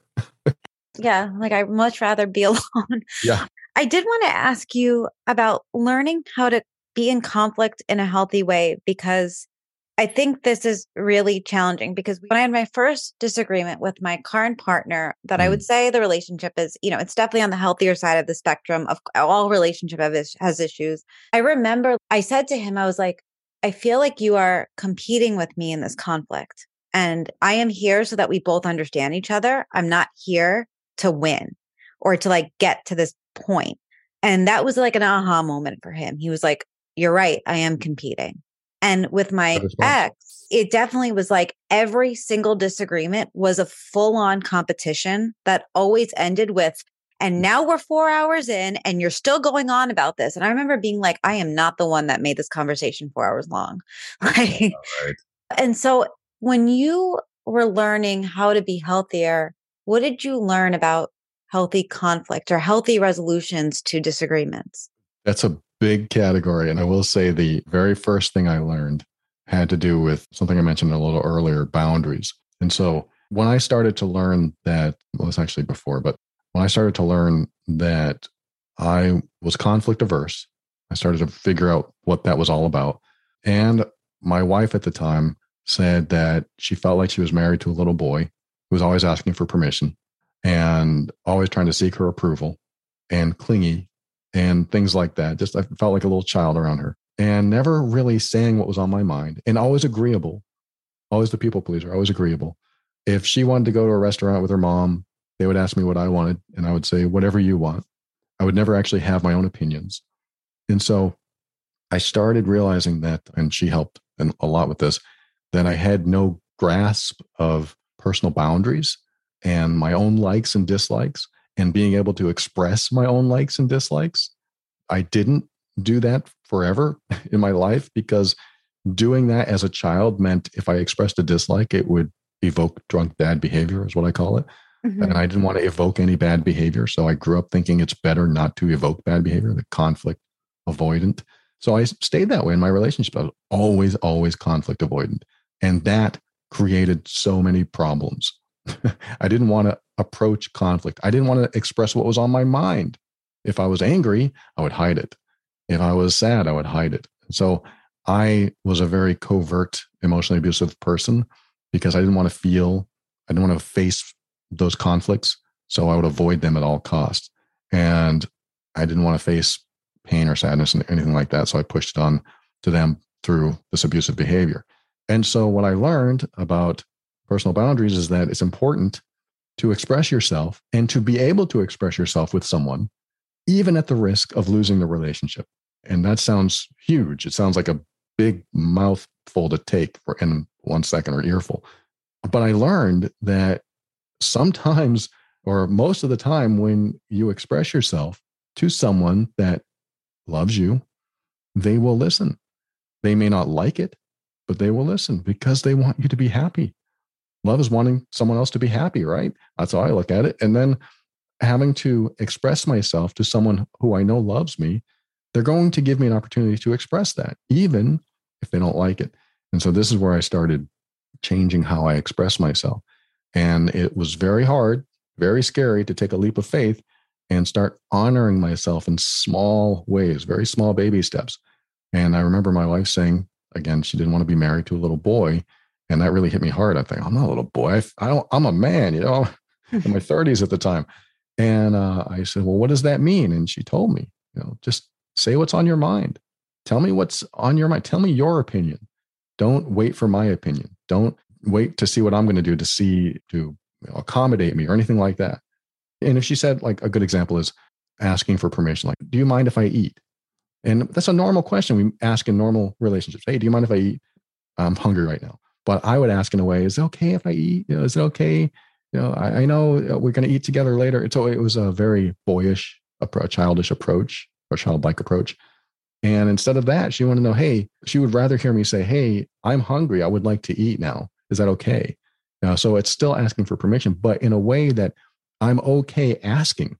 Yeah, like I'd much rather be alone. Yeah. I did want to ask you about learning how to be in conflict in a healthy way, because I think this is really challenging. Because when I had my first disagreement with my current partner, that I would Mm. say the relationship is, you know, it's definitely on the healthier side of the spectrum of all relationship have is- has issues. I remember I said to him, I was like, I feel like you are competing with me in this conflict. And I am here so that we both understand each other. I'm not here to win or to like get to this point. And that was like an aha moment for him. He was like, you're right. I am competing. And with my Good response. ex, it definitely was like every single disagreement was a full on competition that always ended with, and now we're four hours in and you're still going on about this. And I remember being like, I am not the one that made this conversation four hours long. Like, Right. and so when you were learning how to be healthier, what did you learn about healthy conflict or healthy resolutions to disagreements? That's a big category. And I will say the very first thing I learned had to do with something I mentioned a little earlier, boundaries. And so when I started to learn that, well, it's actually before, but when I started to learn that I was conflict averse, I started to figure out what that was all about. And my wife at the time said that she felt like she was married to a little boy who was always asking for permission and always trying to seek her approval and clingy and things like that. Just I felt like a little child around her and never really saying what was on my mind and always agreeable, always the people pleaser, always agreeable. If she wanted to go to a restaurant with her mom, they would ask me what I wanted and I would say, whatever you want. I would never actually have my own opinions. And so I started realizing that, and she helped a lot with this, that I had no grasp of personal boundaries and my own likes and dislikes and being able to express my own likes and dislikes. I didn't do that forever in my life because doing that as a child meant if I expressed a dislike, it would evoke drunk bad behavior is what I call it. Mm-hmm. And I didn't want to evoke any bad behavior. So I grew up thinking it's better not to evoke bad behavior, the conflict avoidant. So I stayed that way in my relationship. I was always, always conflict avoidant. And that created so many problems. I didn't want to approach conflict. I didn't want to express what was on my mind. If I was angry, I would hide it. If I was sad, I would hide it. So I was a very covert, emotionally abusive person because I didn't want to feel, I didn't want to face those conflicts. So I would avoid them at all costs. And I didn't want to face pain or sadness and anything like that. So I pushed it on to them through this abusive behavior. And so what I learned about personal boundaries is that it's important to express yourself and to be able to express yourself with someone, even at the risk of losing the relationship. And that sounds huge. It sounds like a big mouthful to take for in one second or earful. But I learned that sometimes, or most of the time, when you express yourself to someone that loves you, they will listen. They may not like it, but they will listen because they want you to be happy. Love is wanting someone else to be happy, right? That's how I look at it. And then having to express myself to someone who I know loves me, they're going to give me an opportunity to express that, even if they don't like it. And so this is where I started changing how I express myself. And it was very hard, very scary to take a leap of faith and start honoring myself in small ways, very small baby steps. And I remember my wife saying, again, she didn't want to be married to a little boy. And that really hit me hard. I think, I'm not a little boy. I, I don't, I'm a man, you know, in my thirties at the time. And uh, I said, well, what does that mean? And she told me, you know, just say what's on your mind. Tell me what's on your mind. Tell me your opinion. Don't wait for my opinion. Don't wait to see what I'm going to do to see, to you know, accommodate me or anything like that. And if she said, like, a good example is asking for permission, like, do you mind if I eat? And that's a normal question we ask in normal relationships. Hey, do you mind if I eat? I'm hungry right now. But I would ask in a way, is it okay if I eat? You know, is it okay? You know, I, I know we're going to eat together later. It's, it was a very boyish, a childish approach or childlike approach. And instead of that, she wanted to know, hey, she would rather hear me say, hey, I'm hungry. I would like to eat now. Is that okay? Uh, so it's still asking for permission, but in a way that I'm okay asking.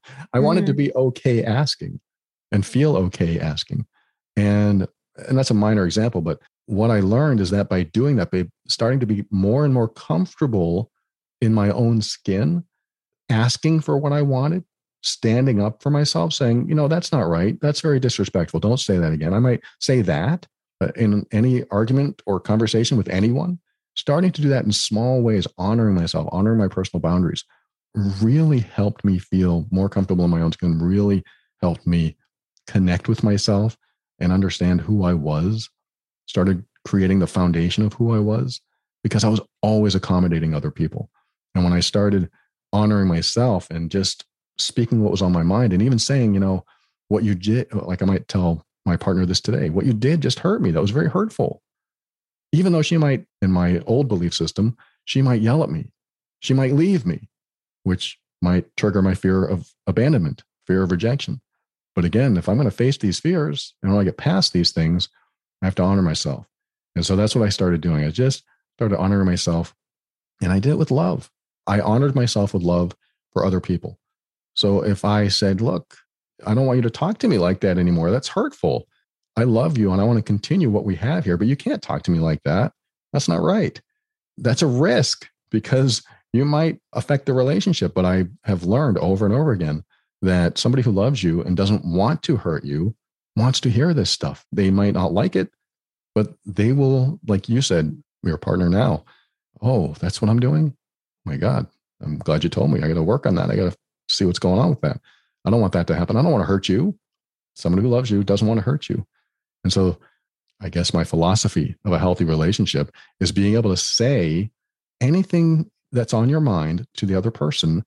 I wanted Mm-hmm. to be okay asking and feel okay asking. And, and that's a minor example, but what I learned is that by doing that, by starting to be more and more comfortable in my own skin, asking for what I wanted, standing up for myself, saying, you know, that's not right. That's very disrespectful. Don't say that again. I might say that in any argument or conversation with anyone. Starting to do that in small ways, honoring myself, honoring my personal boundaries, really helped me feel more comfortable in my own skin, really helped me connect with myself and understand who I was, started creating the foundation of who I was, because I was always accommodating other people. And when I started honoring myself and just speaking what was on my mind, and even saying, you know, what you did, like I might tell my partner this today, what you did just hurt me. That was very hurtful. Even though she might, in my old belief system, she might yell at me. She might leave me, which might trigger my fear of abandonment, fear of rejection. But again, if I'm going to face these fears and when I get past these things, I have to honor myself. And so that's what I started doing. I just started honoring myself, and I did it with love. I honored myself with love for other people. So if I said, look, I don't want you to talk to me like that anymore. That's hurtful. I love you and I want to continue what we have here, but you can't talk to me like that. That's not right. That's a risk because you might affect the relationship. But I have learned over and over again that somebody who loves you and doesn't want to hurt you wants to hear this stuff. They might not like it, but they will, like you said, your partner now, oh, that's what I'm doing? Oh my God, I'm glad you told me. I got to work on that. I got to see what's going on with that. I don't want that to happen. I don't want to hurt you. Somebody who loves you doesn't want to hurt you. And so I guess my philosophy of a healthy relationship is being able to say anything that's on your mind to the other person,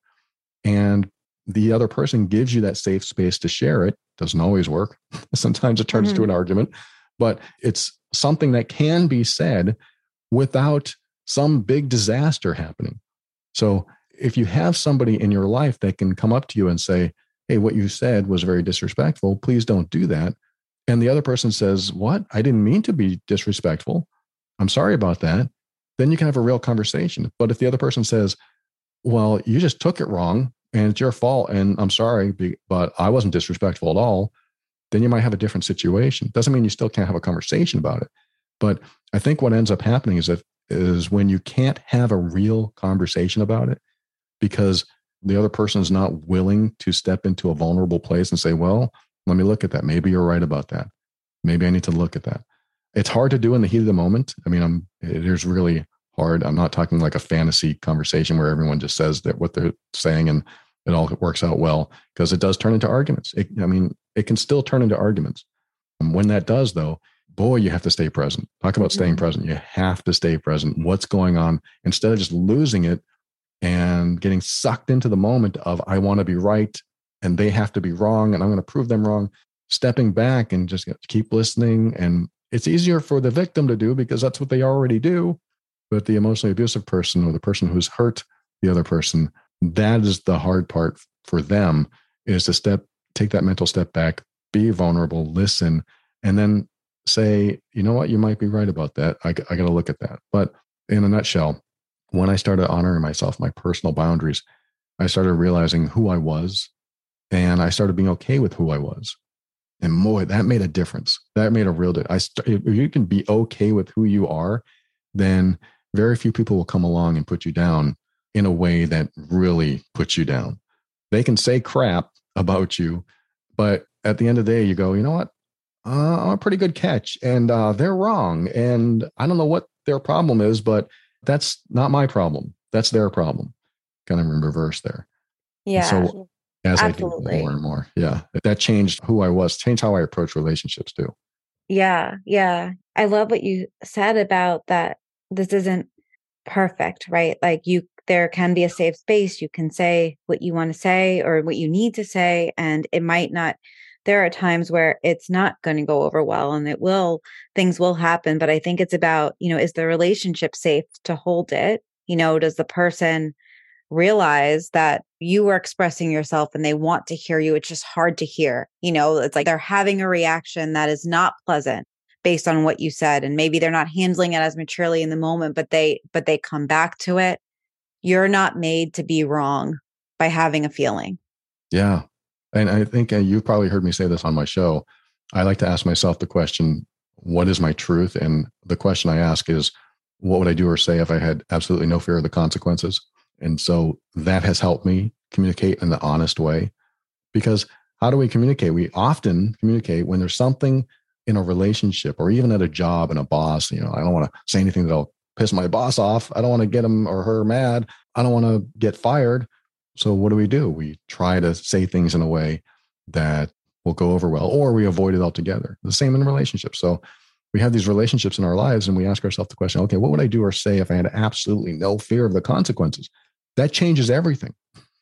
and the other person gives you that safe space to share it. Doesn't always work. Sometimes it turns Mm-hmm. into an argument, but it's something that can be said without some big disaster happening. So if you have somebody in your life that can come up to you and say, hey, what you said was very disrespectful, please don't do that. And the other person says, what? I didn't mean to be disrespectful. I'm sorry about that. Then you can have a real conversation. But if the other person says, well, you just took it wrong and it's your fault, and I'm sorry, but I wasn't disrespectful at all, then you might have a different situation. Doesn't mean you still can't have a conversation about it. But I think what ends up happening is that is when you can't have a real conversation about it because the other person is not willing to step into a vulnerable place and say, well, let me look at that. Maybe you're right about that. Maybe I need to look at that. It's hard to do in the heat of the moment. I mean, I'm, it is really hard. I'm not talking like a fantasy conversation where everyone just says that what they're saying and it all works out well, because it does turn into arguments. It, I mean, it can still turn into arguments. And when that does, though, boy, you have to stay present. Talk about staying present. You have to stay present. What's going on? Instead of just losing it and getting sucked into the moment of, I want to be right and they have to be wrong and I'm going to prove them wrong, stepping back and just keep listening. And it's easier for the victim to do because that's what they already do. But the emotionally abusive person or the person who's hurt the other person, that is the hard part for them, is to step, take that mental step back, be vulnerable, listen, and then say, you know what, you might be right about that. I, I got to look at that. But in a nutshell, when I started honoring myself, my personal boundaries, I started realizing who I was, and I started being okay with who I was. And boy, that made a difference. That made a real difference. I st- if you can be okay with who you are, then very few people will come along and put you down in a way that really puts you down. They can say crap about you, but at the end of the day, you go, you know what? Uh, I'm a pretty good catch, and uh, they're wrong. And I don't know what their problem is, but that's not my problem. That's their problem. Kind of in reverse there. Yeah. And so as absolutely. I do more and more, yeah, that changed who I was, changed how I approach relationships too. Yeah. Yeah. I love what you said about that. This isn't perfect, right? Like you, there can be a safe space. You can say what you want to say or what you need to say. And it might not, there are times where it's not going to go over well and it will, things will happen. But I think it's about, you know, is the relationship safe to hold it? You know, does the person realize that you were expressing yourself and they want to hear you. It's just hard to hear. You know, it's like they're having a reaction that is not pleasant based on what you said. And maybe they're not handling it as maturely in the moment, but they, but they come back to it. You're not made to be wrong by having a feeling. Yeah. And I think, and you've probably heard me say this on my show, I like to ask myself the question, what is my truth? And the question I ask is, what would I do or say if I had absolutely no fear of the consequences? And so that has helped me communicate in the honest way. Because how do we communicate? We often communicate when there's something in a relationship or even at a job and a boss. You know, I don't want to say anything that'll piss my boss off. I don't want to get him or her mad. I don't want to get fired. So what do we do? We try to say things in a way that will go over well, or we avoid it altogether. The same in relationships. So we have these relationships in our lives and we ask ourselves the question, okay, what would I do or say if I had absolutely no fear of the consequences? That changes everything.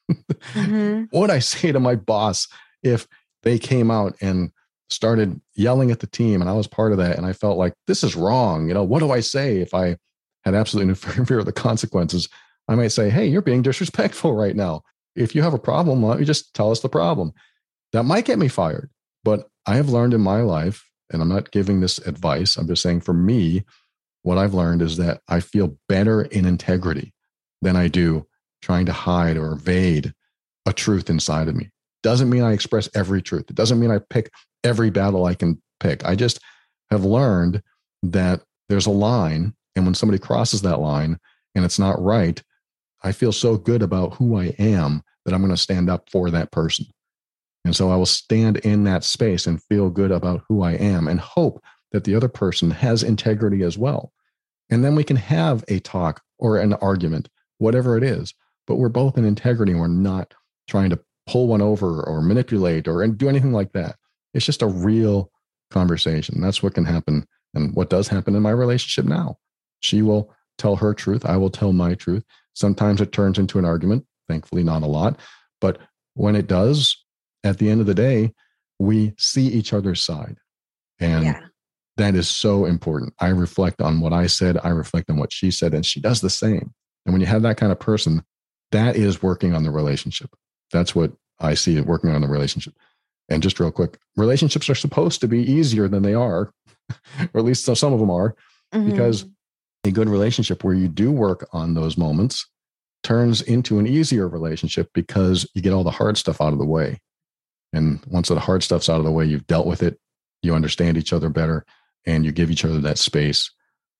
Mm-hmm. What would I say to my boss if they came out and started yelling at the team and I was part of that and I felt like this is wrong? You know, what do I say if I had absolutely no fear of the consequences? I might say, hey, you're being disrespectful right now. If you have a problem, why don't you just tell us the problem? That might get me fired. But I have learned in my life, and I'm not giving this advice, I'm just saying for me, what I've learned is that I feel better in integrity than I do trying to hide or evade a truth inside of me. Doesn't mean I express every truth. It doesn't mean I pick every battle I can pick. I just have learned that there's a line, and when somebody crosses that line and it's not right, I feel so good about who I am that I'm going to stand up for that person. And so I will stand in that space and feel good about who I am and hope that the other person has integrity as well. And then we can have a talk or an argument, whatever it is, but we're both in integrity and we're not trying to pull one over or manipulate or do anything like that. It's just a real conversation. That's what can happen and what does happen in my relationship now. She will tell her truth. I will tell my truth. Sometimes it turns into an argument, thankfully not a lot. But when it does, at the end of the day, we see each other's side. And yeah. That is so important. I reflect on what I said. I reflect on what she said, and she does the same. And when you have that kind of person, that is working on the relationship. That's what I see it working on the relationship. And just real quick, relationships are supposed to be easier than they are, or at least some of them are, mm-hmm. because a good relationship where you do work on those moments turns into an easier relationship because you get all the hard stuff out of the way. And once the hard stuff's out of the way, you've dealt with it, you understand each other better, and you give each other that space.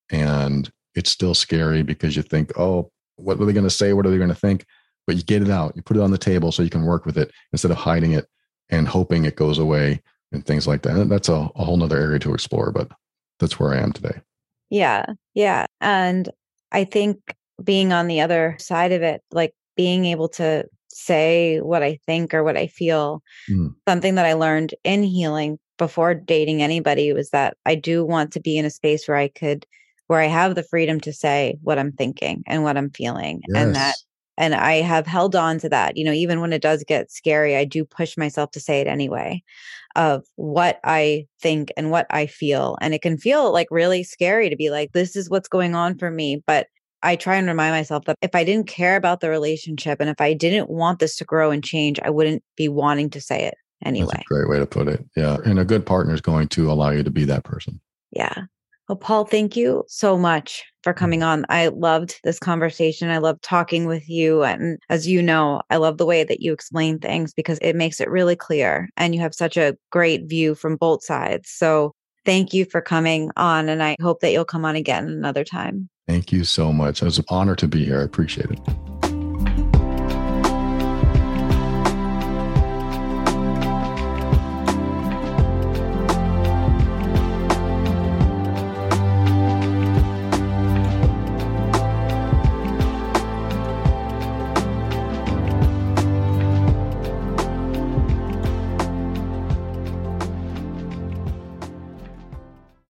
And it's still scary because you think, oh, what are they going to say? What are they going to think? But you get it out. You put it on the table so you can work with it instead of hiding it and hoping it goes away and things like that. And that's a, a whole nother area to explore, but that's where I am today. Yeah. Yeah. And I think being on the other side of it, like being able to say what I think or what I feel, mm. something that I learned in healing before dating anybody was that I do want to be in a space where I could, where I have the freedom to say what I'm thinking and what I'm feeling. Yes. And that, and I have held on to that, you know, even when it does get scary, I do push myself to say it anyway, of what I think and what I feel. And it can feel like really scary to be like, this is what's going on for me. But I try and remind myself that if I didn't care about the relationship and if I didn't want this to grow and change, I wouldn't be wanting to say it anyway. That's a great way to put it. Yeah. And a good partner is going to allow you to be that person. Yeah. Well, Paul, thank you so much for coming on. I loved this conversation. I loved talking with you. And as you know, I love the way that you explain things because it makes it really clear. And you have such a great view from both sides. So thank you for coming on. And I hope that you'll come on again another time. Thank you so much. It was an honor to be here. I appreciate it.